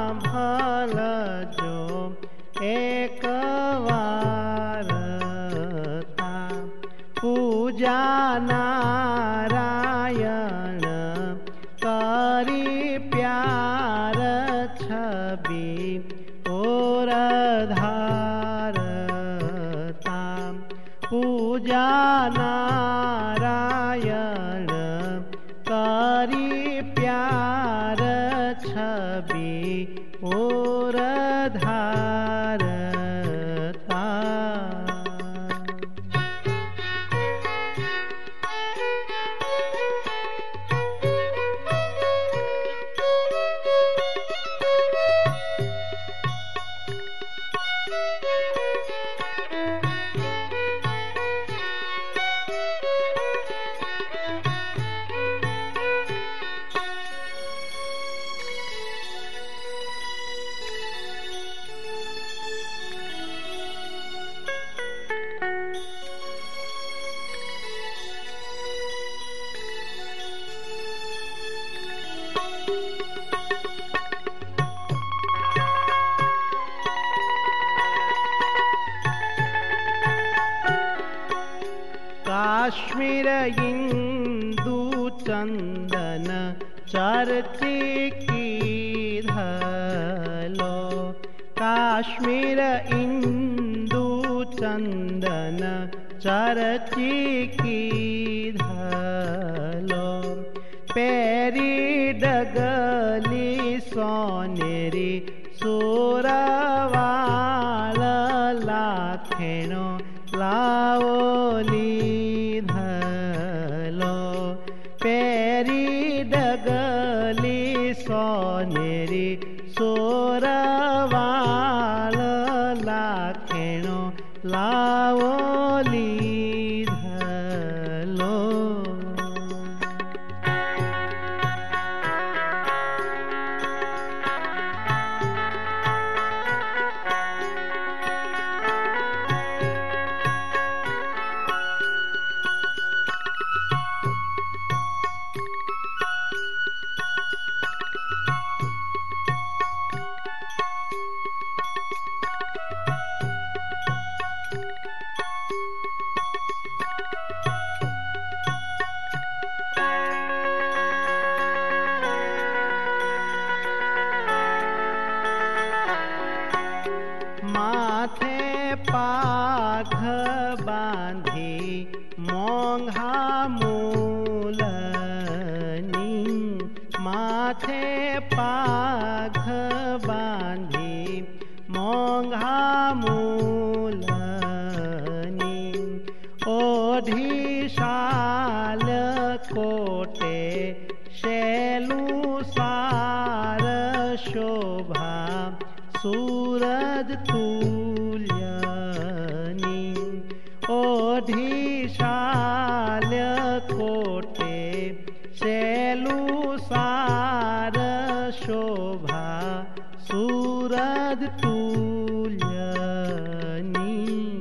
सांभलजो एक वारता पूजा नारायण करी प्यार छवि और धारता पूजा नारायण करी प्यार छवि और धारता। काश्मीर इंदु चंदन चर्ची की धलो काश्मीर इंदु चंदन चर्ची की धलो पेरी डगली सोनेरी सुरवाल लाखेणो लाओली धलो पेरी डगली सोनेरी सोरवाल लाखेणो लाओली धलो। माथे पाघ बांधी मोंघा मूलनी माथे पाघ बांधी मोंघा मूलनी ओढ़ी शाल कोटे शैलू सार शोभा सूरज तुल्यनी ओढ़ी शाल कोटे शैलू सार शोभा सूरज तुल्यनी।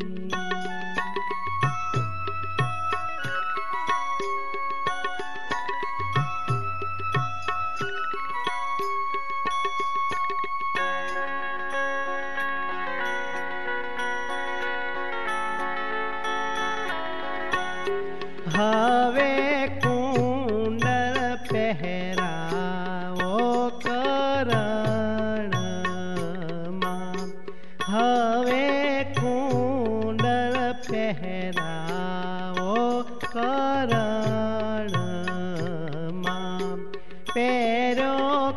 हवे कुंडल पहराओ करण मां हवे कुंडल पहराओ करण मां पैरो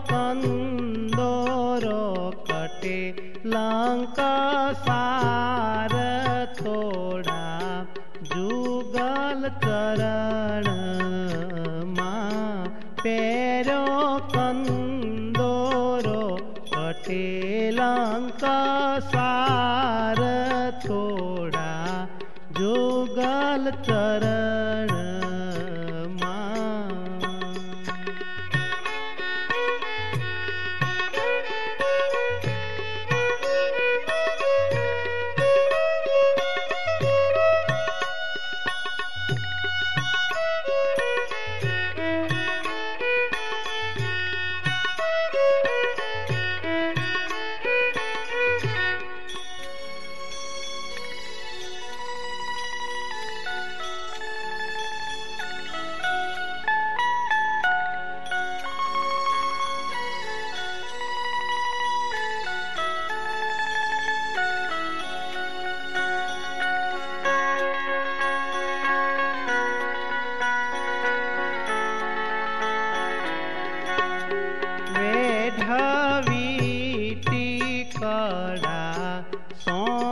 कंदोरो कटे लंका सार थोड़ा जुगल चरण मां पैरो कंदोरो कटे लंका सार थोड़ा जुगल चरण मां।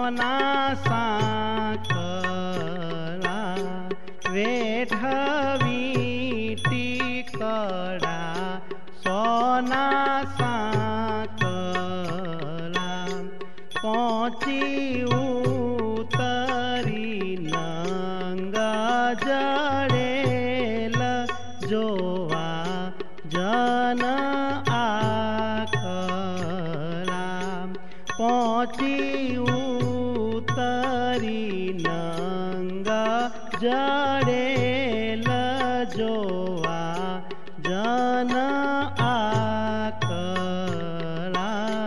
सोना सांकला वेठवी टिकड़ा सोना सांकला पहुँची उतरी नंगा जड़ेल जोवा जन आकला पहुँची उतरी नंगा जड़ेल जोवा जन आकला।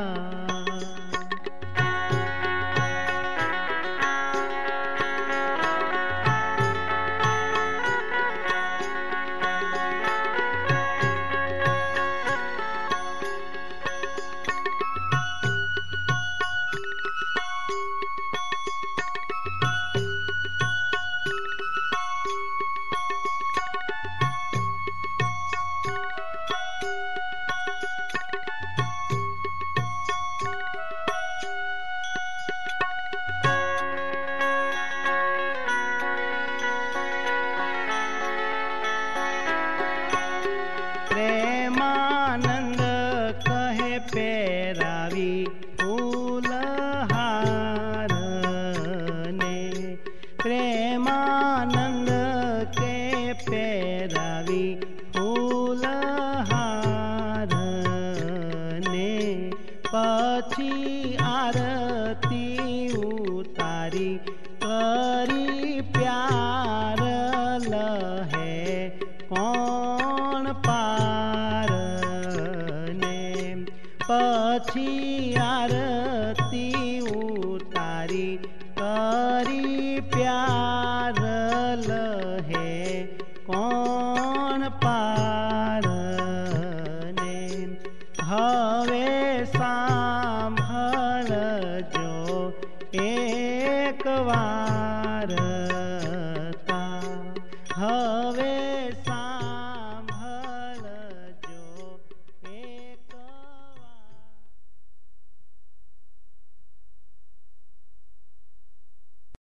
प्रेमानंद कहे पेरावी फूलहार ने प्रेमानंद के पेरावी फूलहार ने पछी आरती उतारी करी प्यार लहे कौन पार ने पछी आरती उतारी करी प्यार लहे कौन पार।